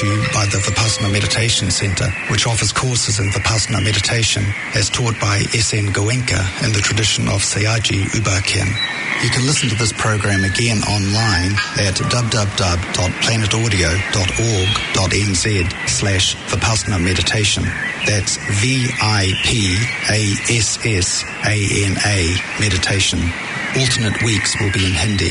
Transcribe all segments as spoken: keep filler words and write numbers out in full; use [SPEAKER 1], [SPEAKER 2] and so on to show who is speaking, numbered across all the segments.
[SPEAKER 1] to you by the Vipassana Meditation Center, which offers courses in Vipassana meditation as taught by S N Goenka in the tradition of Sayaji Ubaken. You can listen to this program again online at w w w dot planet audio dot org dot n z slash Vipassana Meditation. That's V I P A S S A N A Meditation. Alternate weeks will be in Hindi.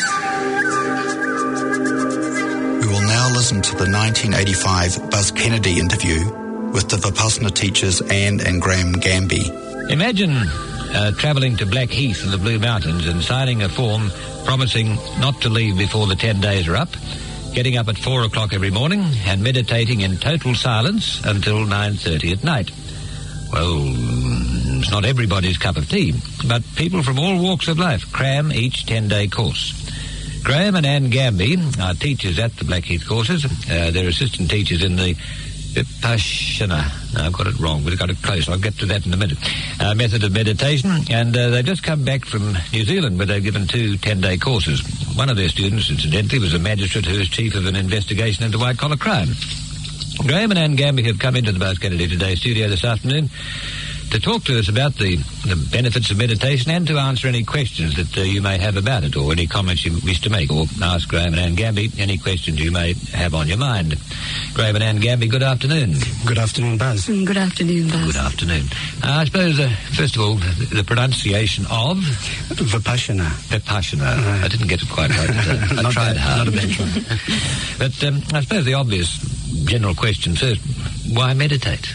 [SPEAKER 1] We will now listen to the nineteen eighty-five Buzz Kennedy interview with the Vipassana teachers Anne and Graham Gamby.
[SPEAKER 2] Imagine uh, travelling to Blackheath in the Blue Mountains and signing a form promising not to leave before the ten days are up, getting up at four o'clock every morning and meditating in total silence until nine thirty at night. Well, it's not everybody's cup of tea, but people from all walks of life cram each ten-day course. Graham and Anne Gamby are teachers at the Blackheath courses. Uh, they're assistant teachers in the Vipassana. No, I've got it wrong, but I've got it close. I'll get to that in a minute. Uh, method of meditation, and uh, they've just come back from New Zealand where they've given two ten-day courses. One of their students, incidentally, was a magistrate who is chief of an investigation into white-collar crime. Graham and Anne Gamby have come into the Buzz Kennedy Today studio this afternoon to talk to us about the, the benefits of meditation and to answer any questions that uh, you may have about it, or any comments you wish to make, or ask Graham and Anne Gamby any questions you may have on your mind. Graham and Anne Gamby, good afternoon.
[SPEAKER 3] Good afternoon, Buzz.
[SPEAKER 4] Mm, good afternoon, Buzz.
[SPEAKER 2] Good afternoon. Uh, I suppose, uh, first of all, the, the pronunciation of...
[SPEAKER 3] Vipassana.
[SPEAKER 2] Vipassana. Uh, I didn't get it quite right. I
[SPEAKER 3] not
[SPEAKER 2] tried
[SPEAKER 3] bad,
[SPEAKER 2] hard.
[SPEAKER 3] Not a bad try.
[SPEAKER 2] But um, I suppose the obvious general question first, why meditate?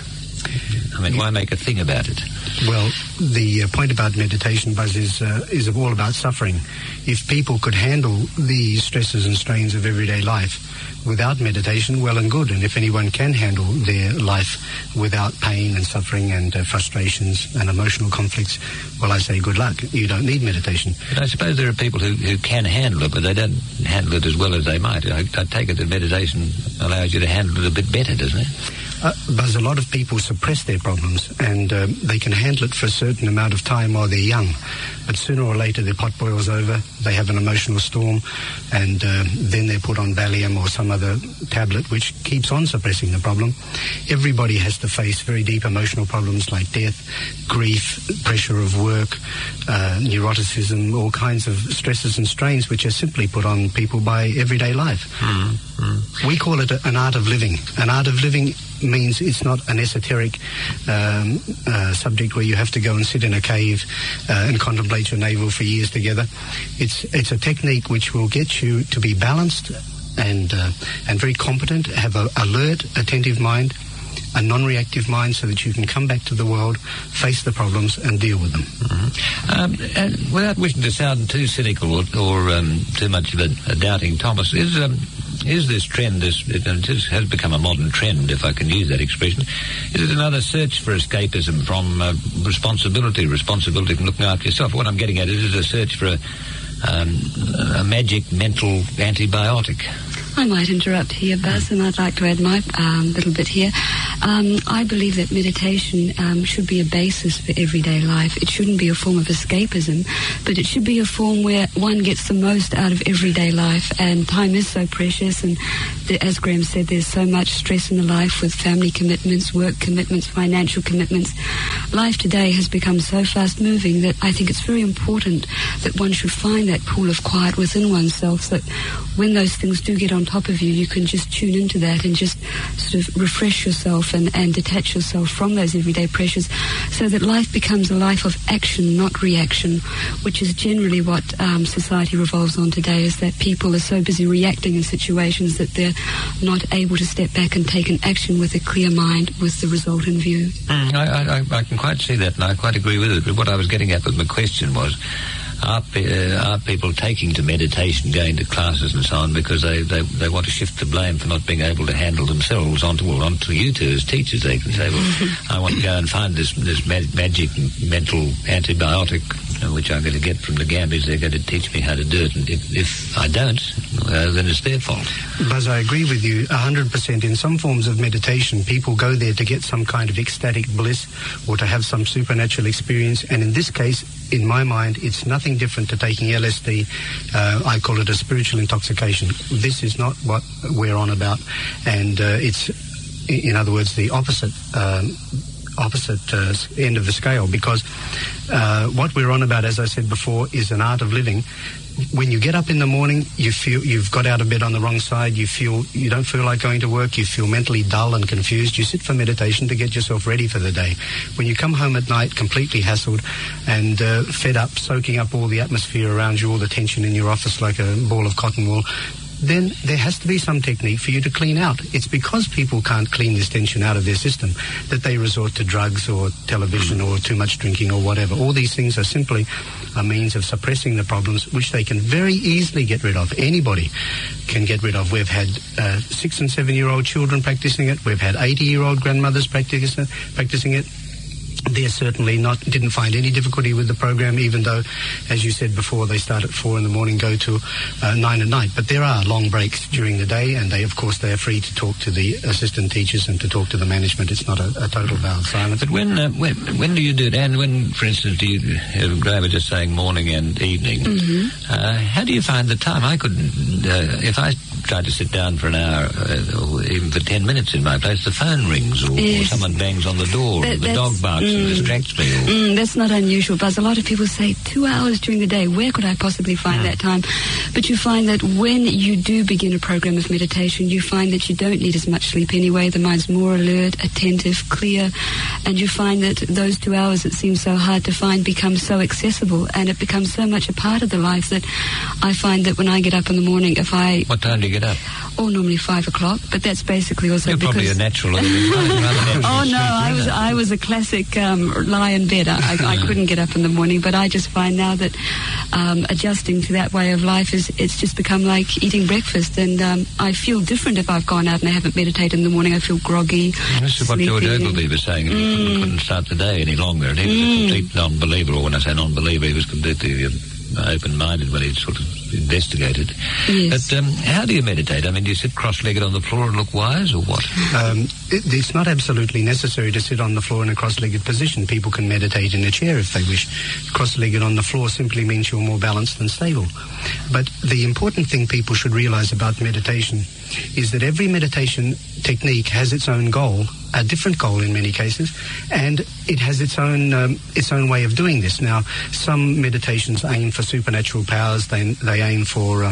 [SPEAKER 2] I mean, why make a thing about it?
[SPEAKER 3] Well, the uh, point about meditation, Buzz, is, uh, is all about suffering. If people could handle the stresses and strains of everyday life without meditation, well and good. And if anyone can handle their life without pain and suffering and uh, frustrations and emotional conflicts, well, I say good luck. You don't need meditation.
[SPEAKER 2] But I suppose there are people who, who can handle it, but they don't handle it as well as they might. I, I take it that meditation allows you to handle it a bit better, doesn't it?
[SPEAKER 3] Uh, Buzz, a lot of people suppress their problems, and uh, they can handle it for a certain amount of time while they're young. But sooner or later, their pot boils over, they have an emotional storm, and uh, then they're put on Valium or some other tablet which keeps on suppressing the problem. Everybody has to face very deep emotional problems like death, grief, pressure of work, uh, neuroticism, all kinds of stresses and strains which are simply put on people by everyday life. Mm-hmm. We call it a, an art of living. An art of living means it's not an esoteric um, uh, subject where you have to go and sit in a cave uh, and contemplate your navel for years together. It's it's a technique which will get you to be balanced and uh, and very competent, have an alert, attentive mind, a non-reactive mind, so that you can come back to the world, face the problems and deal with them.
[SPEAKER 2] Mm-hmm. Um, and without wishing to sound too cynical or, or um, too much of a, a doubting Thomas, is um, is this trend, this it, it is, has become a modern trend, if I can use that expression, is it another search for escapism from uh, responsibility, responsibility from looking after yourself? What I'm getting at is, is a search for a, um, a magic mental antibiotic.
[SPEAKER 4] I might interrupt here, Buzz, and I'd like to add my um, little bit here. Um, I believe that meditation um, should be a basis for everyday life. It shouldn't be a form of escapism, but it should be a form where one gets the most out of everyday life. And time is so precious, and the, as Graham said, there's so much stress in the life with family commitments, work commitments, financial commitments. Life today has become so fast-moving that I think it's very important that one should find that pool of quiet within oneself, so that when those things do get on top of you, you can just tune into that and just sort of refresh yourself and, and detach yourself from those everyday pressures, so that life becomes a life of action, not reaction, which is generally what um, society revolves on today, is that people are so busy reacting in situations that they're not able to step back and take an action with a clear mind with the result in view.
[SPEAKER 2] Mm, I, I, I can quite see that, and I quite agree with it. But what I was getting at with my question was, Are, uh, are people taking to meditation, going to classes and so on, because they, they, they want to shift the blame for not being able to handle themselves onto, well, onto you two as teachers? They can say, well, I want to go and find this, this mag- magic mental antibiotic, uh, which I'm going to get from the Gambys. They're going to teach me how to do it. And if, if I don't, uh, then it's their fault.
[SPEAKER 3] Buzz, I agree with you one hundred percent. In some forms of meditation, people go there to get some kind of ecstatic bliss or to have some supernatural experience. And in this case, in my mind, it's nothing different to taking L S D. Uh, I call it a spiritual intoxication. This is not what we're on about. And uh, it's, in other words, the opposite um, opposite uh, end of the scale, because uh, what we're on about, as I said before, is an art of living. When you get up in the morning, you feel you've got out of bed on the wrong side, you feel you don't feel like going to work, you feel mentally dull and confused. You sit for meditation to get yourself ready for the day. When you come home at night completely hassled and uh, fed up, soaking up all the atmosphere around you, all the tension in your office like a ball of cotton wool, then there has to be some technique for you to clean out. It's because people can't clean this tension out of their system that they resort to drugs or television or too much drinking or whatever. All these things are simply a means of suppressing the problems, which they can very easily get rid of. Anybody can get rid of. We've had uh, six and seven-year-old children practicing it. We've had eighty-year-old grandmothers practice, practicing it. They certainly not didn't find any difficulty with the program, even though, as you said before, they start at four in the morning, go to uh, nine at night. But there are long breaks during the day, and they, of course, they are free to talk to the assistant teachers and to talk to the management. It's not a, a total vow of silence.
[SPEAKER 2] But when, uh, when when do you do it? And when, for instance, do you, uh, Graham was just saying morning and evening,
[SPEAKER 4] Mm-hmm.
[SPEAKER 2] uh, how do you find the time? I couldn't, uh, if I tried to sit down for an hour, uh, or even for ten minutes in my place, the phone rings or,
[SPEAKER 4] Yes.
[SPEAKER 2] or someone bangs on the door
[SPEAKER 4] That-
[SPEAKER 2] or the
[SPEAKER 4] that's-
[SPEAKER 2] dog barks and
[SPEAKER 4] mm.
[SPEAKER 2] distracts me. Or,
[SPEAKER 4] Mm, that's not unusual, Buzz. A lot of people say two hours during the day. Where could I possibly find that time? But you find that when you do begin a program of meditation, you find that you don't need as much sleep anyway. The mind's more alert, attentive, clear, and you find that those two hours that seem so hard to find become so accessible, and it becomes so much a part of the life that I find that when I get up in the morning, if I...
[SPEAKER 2] what time do you get up?
[SPEAKER 4] Oh, normally five o'clock, but that's basically also
[SPEAKER 2] You're
[SPEAKER 4] because...
[SPEAKER 2] probably a natural. rather natural
[SPEAKER 4] Oh no, I
[SPEAKER 2] sleep
[SPEAKER 4] was
[SPEAKER 2] learner.
[SPEAKER 4] I was a classic um, lie in bed. I, I couldn't get up in the morning, but I just find now that um, adjusting to that way of life is it's just become like eating breakfast, and um, I feel different if I've gone out and I haven't meditated in the morning. I feel groggy.
[SPEAKER 2] This is what George
[SPEAKER 4] sleepy.
[SPEAKER 2] Ogilvie was saying. He couldn't, couldn't start the day any longer. And he was a complete non-believer, or when I say non-believer, he was completely um, open-minded when he sort of investigated.
[SPEAKER 4] Yes.
[SPEAKER 2] But um, how do you meditate? I mean, do you sit cross-legged on the floor and look wise, or what?
[SPEAKER 3] Um, it, it's not absolutely necessary to sit on the floor in a cross-legged position. People can meditate in a chair if they wish. Cross-legged on the floor simply means you're more balanced and stable. But the important thing people should realize about meditation is that every meditation technique has its own goal, a different goal in many cases, and it has its own um, its own way of doing this. Now, some meditations aim for supernatural powers. They they aim for uh,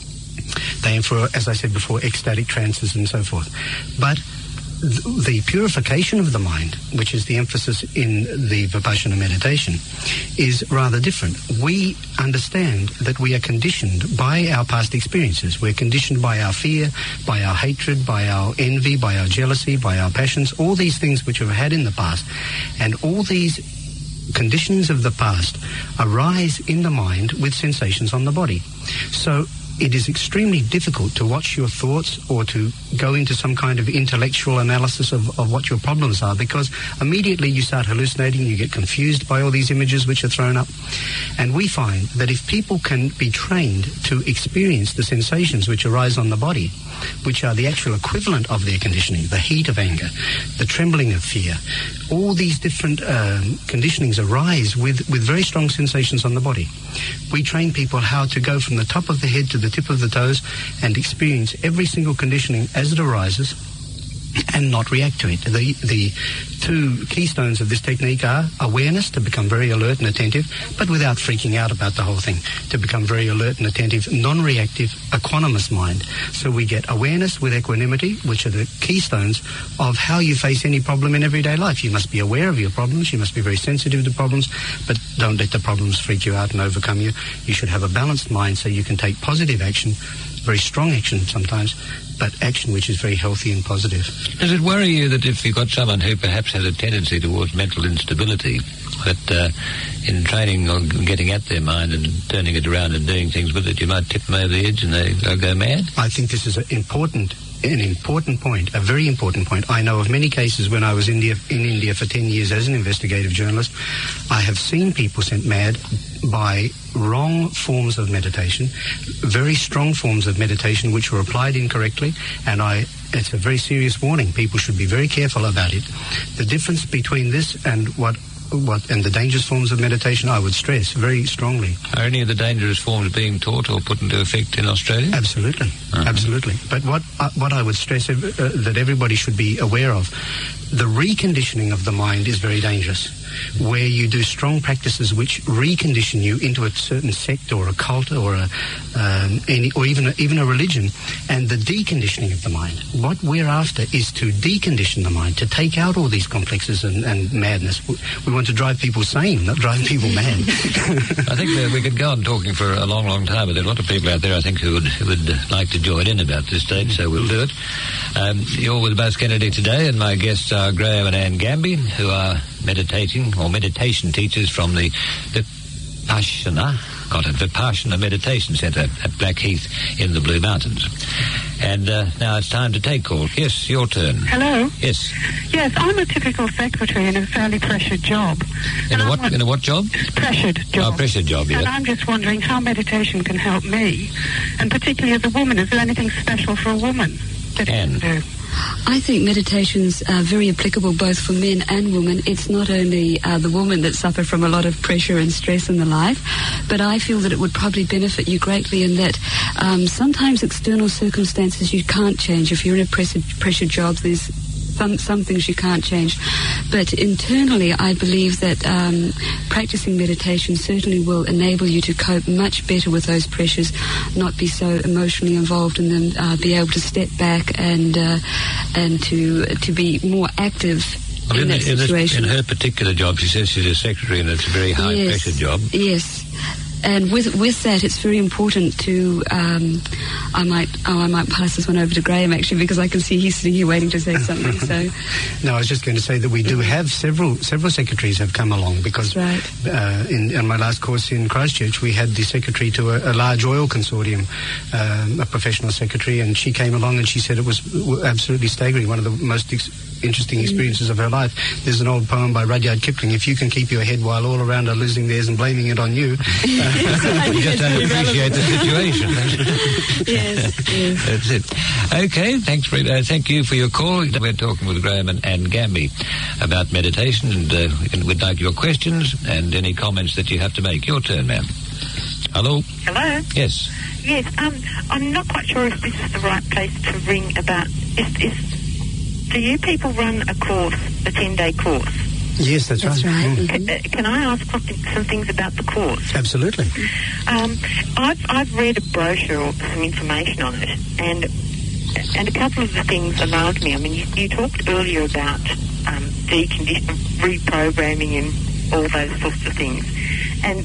[SPEAKER 3] they aim for, as I said before, ecstatic trances and so forth. But th- the purification of the mind, which is the emphasis in the Vipassana meditation, is rather different. We understand that we are conditioned by our past experiences. We're conditioned by our fear, by our hatred, by our envy, by our jealousy, by our passions, all these things which we've had in the past. And all these conditions of the past arise in the mind with sensations on the body. So it is extremely difficult to watch your thoughts or to go into some kind of intellectual analysis of, of what your problems are, because immediately you start hallucinating, you get confused by all these images which are thrown up. And we find that if people can be trained to experience the sensations which arise on the body, which are the actual equivalent of their conditioning, the heat of anger, the trembling of fear, all these different um, conditionings arise with, with very strong sensations on the body. We train people how to go from the top of the head to the tip of the toes and experience every single conditioning as it arises and not react to it. The, the two keystones of this technique are awareness, to become very alert and attentive, but without freaking out about the whole thing, to become very alert and attentive, non-reactive, equanimous mind. So we get awareness with equanimity, which are the keystones of how you face any problem in everyday life. You must be aware of your problems, you must be very sensitive to problems, but don't let the problems freak you out and overcome you. You should have a balanced mind so you can take positive action, very strong action sometimes, but action which is very healthy and positive.
[SPEAKER 2] Does it worry you that if you've got someone who perhaps has a tendency towards mental instability, that uh, in training or getting at their mind and turning it around and doing things with it, you might tip them over the edge and they, they'll go mad?
[SPEAKER 3] I think this is an important an important point, a very important point. I know of many cases when I was India, in India for ten years as an investigative journalist. I have seen people sent mad by wrong forms of meditation, very strong forms of meditation which were applied incorrectly, and I it's a very serious warning. People should be very careful about it. The difference between this and what what and the dangerous forms of meditation, I would stress very strongly.
[SPEAKER 2] Are any of the dangerous forms being taught or put into effect in Australia?
[SPEAKER 3] Absolutely, uh-huh. absolutely. But what uh, what I would stress uh, that everybody should be aware of, the reconditioning of the mind is very dangerous, where you do strong practices which recondition you into a certain sect or a cult or a um, any or even a, even a religion, and the deconditioning of the mind. What we're after is to decondition the mind, to take out all these complexes and, and madness. We want to drive people sane, not drive people mad.
[SPEAKER 2] I think that we could go on talking for a long, long time, but there are a lot of people out there, I think, who would, who would like to join in about this stage, so we'll do it. Um, you're with Buzz Kennedy today, and my guests are Graham and Anne Gamby, who are meditating or meditation teachers from the Vipassana, got it, Vipassana Meditation Centre at Blackheath in the Blue Mountains. And uh, now it's time to take calls. Yes, your turn.
[SPEAKER 5] Hello.
[SPEAKER 2] Yes.
[SPEAKER 5] Yes, I'm a typical secretary in a fairly pressured job.
[SPEAKER 2] In
[SPEAKER 5] and
[SPEAKER 2] a what?
[SPEAKER 5] I'm,
[SPEAKER 2] in a what job?
[SPEAKER 5] Pressured job.
[SPEAKER 2] Oh, pressured job. Yeah.
[SPEAKER 5] And I'm just wondering how meditation can help me, and particularly as a woman. Is there anything special for a woman that it
[SPEAKER 2] Anne.
[SPEAKER 5] can do?
[SPEAKER 4] I think meditation's uh, very applicable both for men and women. It's not only uh, the woman that suffer from a lot of pressure and stress in the life, but I feel that it would probably benefit you greatly in that um, sometimes external circumstances you can't change. If you're in a pressure, pressure job, there's some, some things you can't change. But internally, I believe that um, practicing meditation certainly will enable you to cope much better with those pressures, not be so emotionally involved in them, uh, be able to step back and uh, and to to be more active
[SPEAKER 2] well,
[SPEAKER 4] in,
[SPEAKER 2] in
[SPEAKER 4] that
[SPEAKER 2] the, in
[SPEAKER 4] situation.
[SPEAKER 2] This, in her particular job, she says she's a secretary and it's a very high-pressure
[SPEAKER 4] yes,
[SPEAKER 2] job.
[SPEAKER 4] Yes. And with with that, it's very important to. Um, I might oh I might pass this one over to Graham actually, because I can see he's sitting here waiting to say something. So.
[SPEAKER 3] No, I was just going to say that we do have several several secretaries have come along, because
[SPEAKER 4] right.
[SPEAKER 3] uh, in, in my last course in Christchurch we had the secretary to a, a large oil consortium, um, a professional secretary, and she came along and she said it was absolutely staggering, one of the most ex- interesting experiences of her life. There's an old poem by Rudyard Kipling: if you can keep your head while all around are losing theirs and blaming it on you. Uh,
[SPEAKER 2] You just don't appreciate the situation.
[SPEAKER 4] Yes, yes.
[SPEAKER 2] That's it. Okay, thanks for, uh, thank you for your call. We're talking with Graham and, and Gamby about meditation, and uh, we can, we'd like your questions and any comments that you have to make. Your turn, ma'am. Hello?
[SPEAKER 5] Hello.
[SPEAKER 2] Yes.
[SPEAKER 5] Yes, um, I'm not quite sure if this is the right place to ring about. Is, is, do you people run a course, a ten-day course?
[SPEAKER 3] Yes, that's,
[SPEAKER 4] that's
[SPEAKER 3] right.
[SPEAKER 4] right.
[SPEAKER 3] Mm.
[SPEAKER 5] Can, uh, can I ask something, some things about the course?
[SPEAKER 3] Absolutely.
[SPEAKER 5] Um, I've, I've read a brochure or some information on it, and and a couple of the things alarmed me. I mean, you, you talked earlier about um, deconditioning, reprogramming, and all those sorts of things. And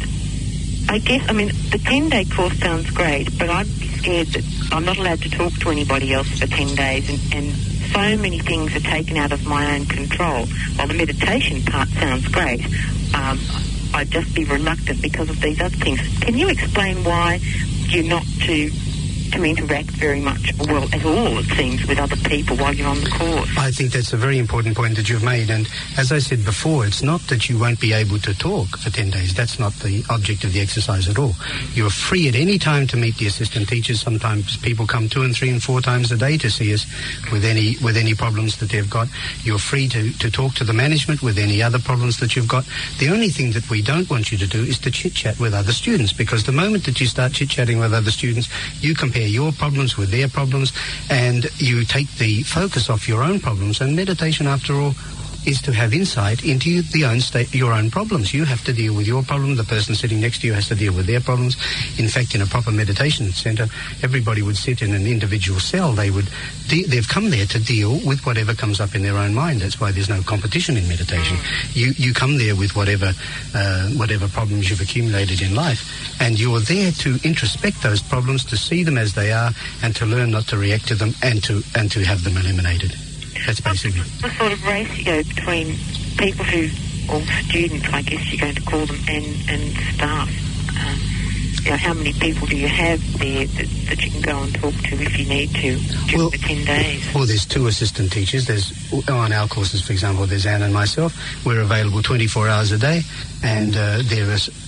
[SPEAKER 5] I guess, I mean, the ten-day course sounds great, but I'd be scared that I'm not allowed to talk to anybody else for ten days, and, and so many things are taken out of my own control. While the meditation part sounds great, um, I'd just be reluctant because of these other things. Can you explain why you're not to to interact very much, well, at all, it seems, with other people while you're on the course?
[SPEAKER 3] I think that's a very important point that you've made, and as I said before, it's not that you won't be able to talk for ten days. That's not the object of the exercise at all. You're free at any time to meet the assistant teachers. Sometimes people come two and three and four times a day to see us with any with any problems that they've got. You're free to, to talk to the management with any other problems that you've got. The only thing that we don't want you to do is to chit-chat with other students, because the moment that you start chit-chatting with other students, you compare your problems with their problems, and you take the focus off your own problems. And meditation, after all, is to have insight into the own state, your own problems. You have to deal with your problem. The person sitting next to you has to deal with their problems. In fact, in a proper meditation centre, everybody would sit in an individual cell. They would, de- they've come there to deal with whatever comes up in their own mind. That's why there's no competition in meditation. You you come there with whatever uh, whatever problems you've accumulated in life, and you're there to introspect those problems, to see them as they are, and to learn not to react to them, and to and to have them eliminated. That's basically
[SPEAKER 5] the sort of ratio between people who, or students, I guess you're going to call them, and, and staff. Um, you know, how many people do you have there that, that you can go and talk to if you need to during
[SPEAKER 3] well,
[SPEAKER 5] the ten days?
[SPEAKER 3] Well, there's two assistant teachers. There's on our courses, for example, there's Anne and myself. We're available twenty-four hours a day, and uh, there is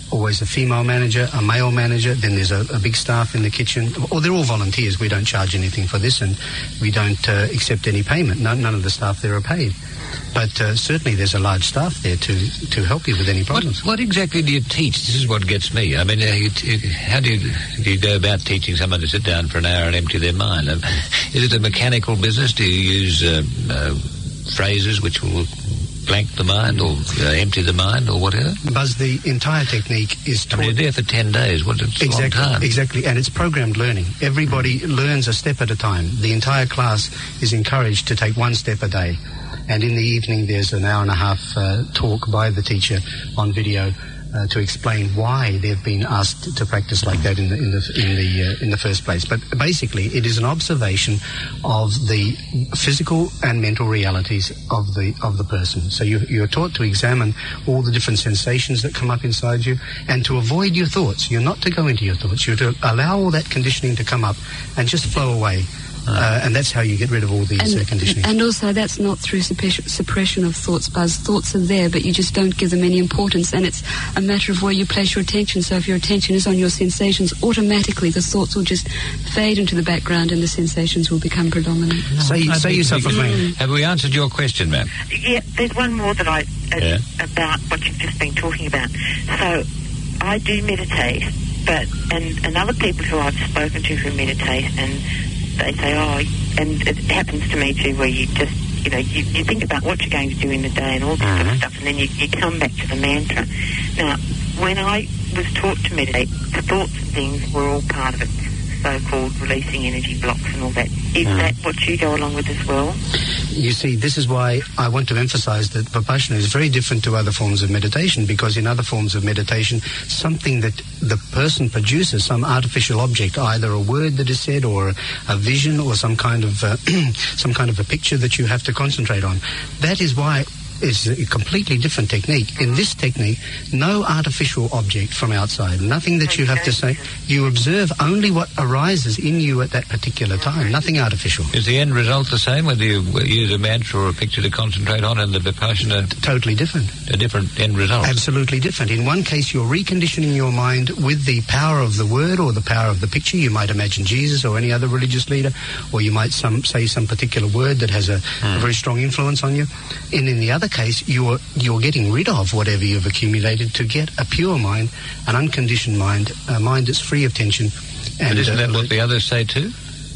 [SPEAKER 3] always a female manager, a male manager, then there's a, a big staff in the kitchen, or they're all volunteers. We don't charge anything for this, and we don't uh, accept any payment. No, none of the staff there are paid. But uh, certainly there's a large staff there to, to help you with any problems.
[SPEAKER 2] What, what exactly do you teach? This is what gets me. I mean, uh, you t- how do you, do you go about teaching someone to sit down for an hour and empty their mind? Um, is it a mechanical business? Do you use uh, uh, phrases which will blank the mind or uh, empty the mind or whatever?
[SPEAKER 3] Buzz, the entire technique is taught...
[SPEAKER 2] I mean, you're there for ten days. What, it's
[SPEAKER 3] exactly,
[SPEAKER 2] a long time.
[SPEAKER 3] Exactly, and it's programmed learning. Everybody learns a step at a time. The entire class is encouraged to take one step a day. And in the evening, there's an hour and a half uh, talk by the teacher on video uh, to explain why they've been asked to practice like that in the in the in the uh, in the first place. But basically, it is an observation of the physical and mental realities of the of the person. So you, you're taught to examine all the different sensations that come up inside you, and to avoid your thoughts. You're not to go into your thoughts. You're to allow all that conditioning to come up and just flow away. Uh, and that's how you get rid of all these
[SPEAKER 4] and,
[SPEAKER 3] uh, conditioning.
[SPEAKER 4] And also, that's not through suppression, suppression of thoughts, Buzz. Thoughts are there, but you just don't give them any importance, and it's a matter of where you place your attention. So if your attention is on your sensations, automatically the thoughts will just fade into the background and the sensations will become predominant.
[SPEAKER 3] No, say say yourself a friend.
[SPEAKER 2] Have we answered your question, ma'am?
[SPEAKER 5] Yeah, there's one more that I uh,
[SPEAKER 2] yeah.
[SPEAKER 5] about what you've just been talking about. So I do meditate, but and, and other people who I've spoken to who meditate, and they say, oh, and it happens to me too, where you just, you know, you, you think about what you're going to do in the day and all this
[SPEAKER 2] mm-hmm.
[SPEAKER 5] sort of stuff, and then you, you come back to the mantra. Now, when I was taught to meditate, the thoughts and things were all part of it, so-called releasing energy blocks and all that. Is mm. that what you go along with as well?
[SPEAKER 3] You see, this is why I want to emphasize that Vipassana is very different to other forms of meditation, because in other forms of meditation, something that the person produces, some artificial object, either a word that is said or a vision or some kind of uh, some kind of a picture that you have to concentrate on. That is why it's a completely different technique. In this technique, no artificial object from outside, nothing that you have to say. You observe only what arises in you at that particular time, nothing artificial.
[SPEAKER 2] Is the end result the same, whether you use a mantra or a picture to concentrate on, and the Vipassana?
[SPEAKER 3] Totally different.
[SPEAKER 2] A different end result?
[SPEAKER 3] Absolutely different. In one case, you're reconditioning your mind with the power of the word or the power of the picture. You might imagine Jesus or any other religious leader, or you might some, say some particular word that has a, hmm. a very strong influence on you. And in the other case, you're you're getting rid of whatever you've accumulated to get a pure mind, an unconditioned mind, a mind that's free of tension. And
[SPEAKER 2] but isn't
[SPEAKER 3] uh,
[SPEAKER 2] that what the others say too?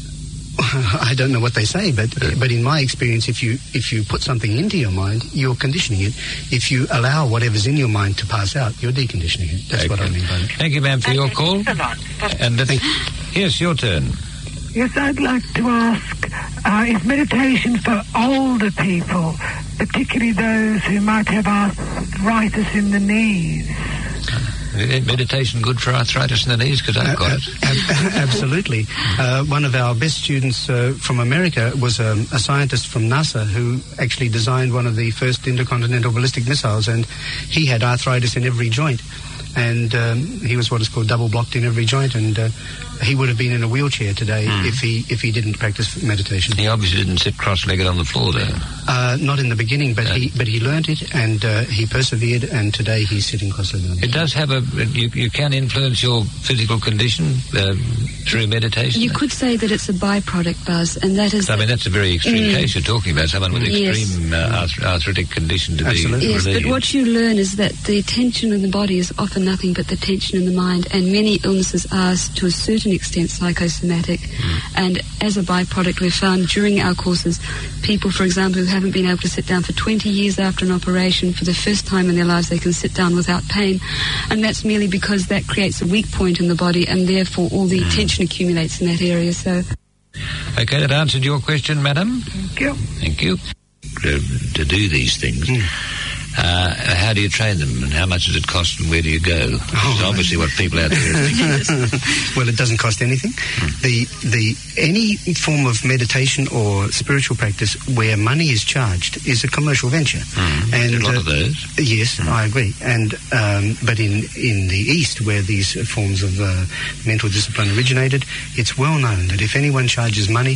[SPEAKER 3] I don't know what they say, but yeah. but in my experience, if you if you put something into your mind, you're conditioning it. If you allow whatever's in your mind to pass out, you're deconditioning it. That's okay. what I mean by that.
[SPEAKER 2] Thank you, ma'am, for your call. And uh, yes, your turn.
[SPEAKER 6] Yes, I'd like to ask, uh, is meditation for older people, particularly those who might have arthritis in the knees?
[SPEAKER 2] Meditation good for arthritis in the knees? Because I've got
[SPEAKER 3] uh,
[SPEAKER 2] it.
[SPEAKER 3] Uh, absolutely. Uh, one of our best students uh, from America was um, a scientist from NASA who actually designed one of the first intercontinental ballistic missiles, and he had arthritis in every joint. And um, he was what is called double blocked in every joint, and uh, he would have been in a wheelchair today mm. if he if he didn't practice meditation.
[SPEAKER 2] He obviously didn't sit cross-legged on the floor there.
[SPEAKER 3] Uh, not in the beginning, but
[SPEAKER 2] no.
[SPEAKER 3] he but he learnt it, and uh, he persevered, and today he's sitting cross-legged on the floor.
[SPEAKER 2] It does have a you, you can influence your physical condition uh, through meditation.
[SPEAKER 4] You could say that it's a byproduct, Buzz, and that is.
[SPEAKER 2] So, I mean, that's a very extreme mm. case you're talking about. Someone with
[SPEAKER 4] yes.
[SPEAKER 2] extreme uh, arth- arthritic condition to
[SPEAKER 3] Absolutely.
[SPEAKER 2] be
[SPEAKER 4] yes,
[SPEAKER 2] relieved.
[SPEAKER 4] but what you learn is that the tension in the body is often nothing but the tension in the mind, and many illnesses are, to a certain extent, psychosomatic. Mm. And as a byproduct, we've found during our courses, people, for example, who haven't been able to sit down for twenty years after an operation, for the first time in their lives, they can sit down without pain. And that's merely because that creates a weak point in the body, and therefore all the mm. tension accumulates in that area. So,
[SPEAKER 2] okay, that answered your question, madam.
[SPEAKER 6] Thank you.
[SPEAKER 2] Thank you. To, to do these things. Mm. Uh, how do you train them, and how much does it cost, and where do you go? This oh, is obviously what people out there are thinking.
[SPEAKER 3] Well, it doesn't cost anything. Hmm. The the any form of meditation or spiritual practice where money is charged is a commercial venture.
[SPEAKER 2] Hmm. And a lot uh, of those.
[SPEAKER 3] Yes, hmm. I agree. And um, but in in the East, where these forms of uh, mental discipline originated, it's well known that if anyone charges money,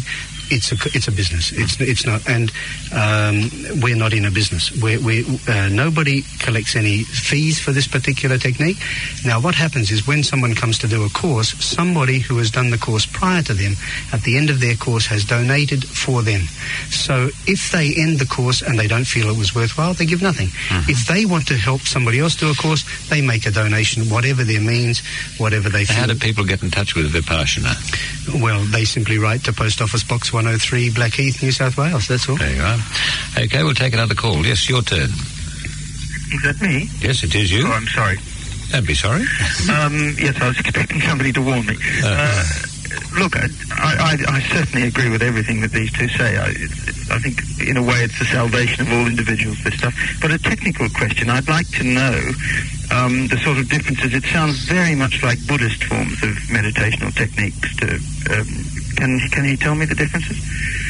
[SPEAKER 3] it's a it's a business. It's it's not, and um, we're not in a business. We're, we uh, nobody collects any fees for this particular technique. Now, what happens is when someone comes to do a course, somebody who has done the course prior to them, at the end of their course, has donated for them. So if they end the course and they don't feel it was worthwhile, they give nothing. Mm-hmm. If they want to help somebody else do a course, they make a donation, whatever their means, whatever they feel.
[SPEAKER 2] How do people get in touch with Vipassana?
[SPEAKER 3] Well, they simply write to Post Office Box one oh three, Blackheath, New South Wales. That's all.
[SPEAKER 2] There you are. Okay, we'll take another call. Yes, your turn.
[SPEAKER 7] Is that me?
[SPEAKER 2] Yes, it is you.
[SPEAKER 7] Oh, I'm sorry.
[SPEAKER 2] Don't be sorry.
[SPEAKER 7] um, yes, I was expecting somebody to warn me. Uh, uh, look, I, I, I certainly agree with everything that these two say. I, I think, in a way, it's the salvation of all individuals, this stuff. But a technical question, I'd like to know um, the sort of differences. It sounds very much like Buddhist forms of meditational techniques. To, um, can, can you tell me the differences?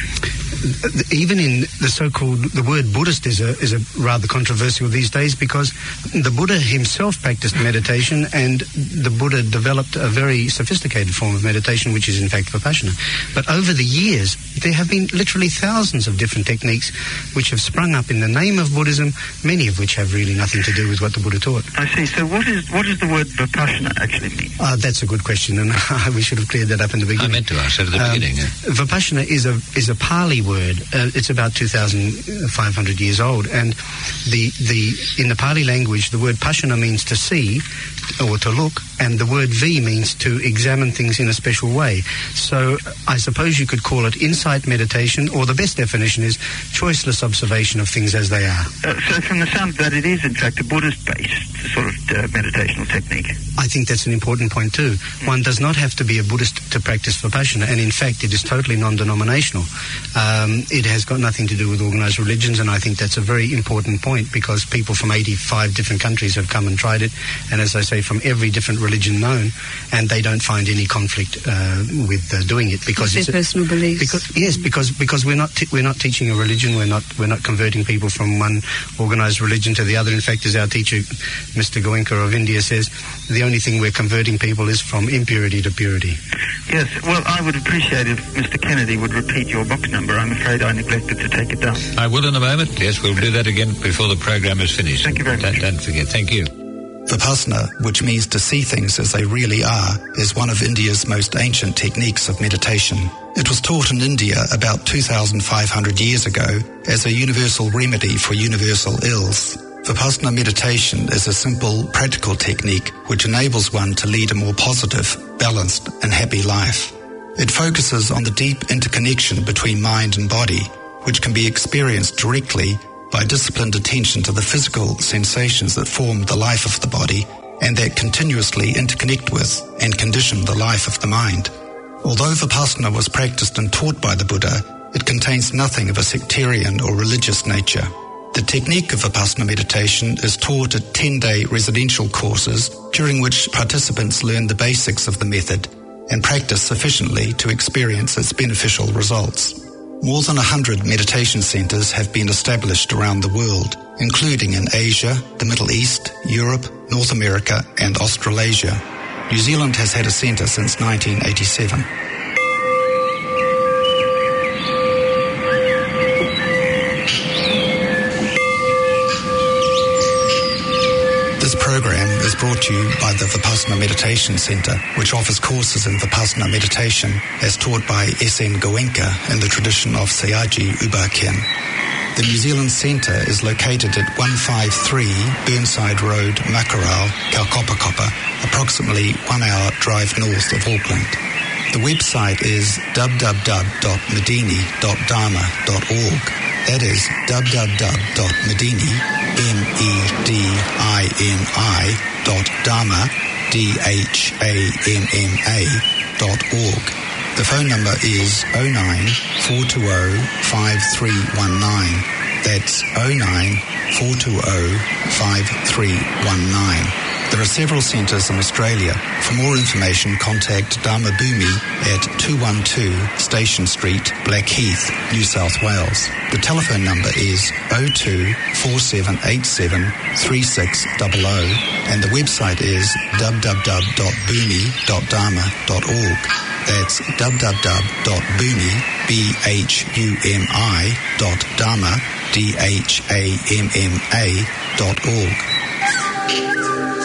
[SPEAKER 3] Even in the so-called, the word Buddhist is a is a rather controversial these days, because the Buddha himself practiced meditation, and the Buddha developed a very sophisticated form of meditation, which is in fact Vipassana. But over the years, there have been literally thousands of different techniques which have sprung up in the name of Buddhism, many of which have really nothing to do with what the Buddha taught.
[SPEAKER 7] I see. So what is what does the word Vipassana actually mean?
[SPEAKER 3] Uh, that's a good question, and we should have cleared that up in the beginning.
[SPEAKER 2] I meant to ask it at the um, beginning. Yeah.
[SPEAKER 3] Vipassana is a is a Pali word. Uh, it's about two thousand five hundred years old, and the the in the Pali language, the word Passana means to see or to look, and the word V means to examine things in a special way. So I suppose you could call it insight meditation, or the best definition is choiceless observation of things as they are.
[SPEAKER 7] Uh, so from the sound of that, it is in fact a Buddhist-based sort of uh, meditational technique.
[SPEAKER 3] I think that's an important point too. Mm. One does not have to be a Buddhist to practice Vipassana, and in fact it is totally non-denominational. Um, it has got nothing to do with organised religions, and I think that's a very important point, because people from eighty-five different countries have come and tried it, and as I say, from every different religion known, and they don't find any conflict uh, with uh, doing it, because
[SPEAKER 4] it's
[SPEAKER 3] their
[SPEAKER 4] personal
[SPEAKER 3] a,
[SPEAKER 4] beliefs.
[SPEAKER 3] Because, yes, because because we're not t- we're not teaching a religion. We're not we're not converting people from one organised religion to the other. In fact, as our teacher, Mister Goenka of India, says, the only thing we're converting people is from impurity to purity.
[SPEAKER 7] Yes, well, I would appreciate if Mister Kennedy would repeat your box number. I'm afraid I neglected to take it down.
[SPEAKER 2] I will in a moment. Yes, we'll do that again before the program is finished.
[SPEAKER 7] Thank you very much.
[SPEAKER 2] Don't, don't forget. Thank you.
[SPEAKER 1] Vipassana, which means to see things as they really are, is one of India's most ancient techniques of meditation. It was taught in India about two thousand five hundred years ago as a universal remedy for universal ills. Vipassana meditation is a simple, practical technique which enables one to lead a more positive, balanced and happy life. It focuses on the deep interconnection between mind and body, which can be experienced directly by disciplined attention to the physical sensations that form the life of the body and that continuously interconnect with and condition the life of the mind. Although Vipassana was practiced and taught by the Buddha, it contains nothing of a sectarian or religious nature. The technique of Vipassana meditation is taught at ten-day residential courses, during which participants learn the basics of the method and practice sufficiently to experience its beneficial results. More than a hundred meditation centres have been established around the world, including in Asia, the Middle East, Europe, North America and Australasia. New Zealand has had a centre since nineteen eighty-seven. This program is brought to you by the Vipassana Meditation Centre, which offers courses in Vipassana meditation as taught by S N Goenka in the tradition of Sayagyi U Ba Khin. The New Zealand Centre is located at one fifty-three Burnside Road, Makarao, Kaukopakoppa, approximately one hour drive north of Auckland. The website is w w w dot medini dot dharma dot org. That is w w w dot medini, M E D I N I, dot dharma, D H A M M A, dot org. The phone number is oh nine, four two oh, five three one nine. That's oh nine, four two oh, five three one nine. There are several centres in Australia. For more information, contact Dharma Bhumi at two one two Station Street, Blackheath, New South Wales. The telephone number is oh two, four seven eight seven, three six zero zero and the website is w w w dot bhumi dot dharma dot org. That's w w w dot bhumi, B H U M I, dot Dhamma, D H A M M A, dot org.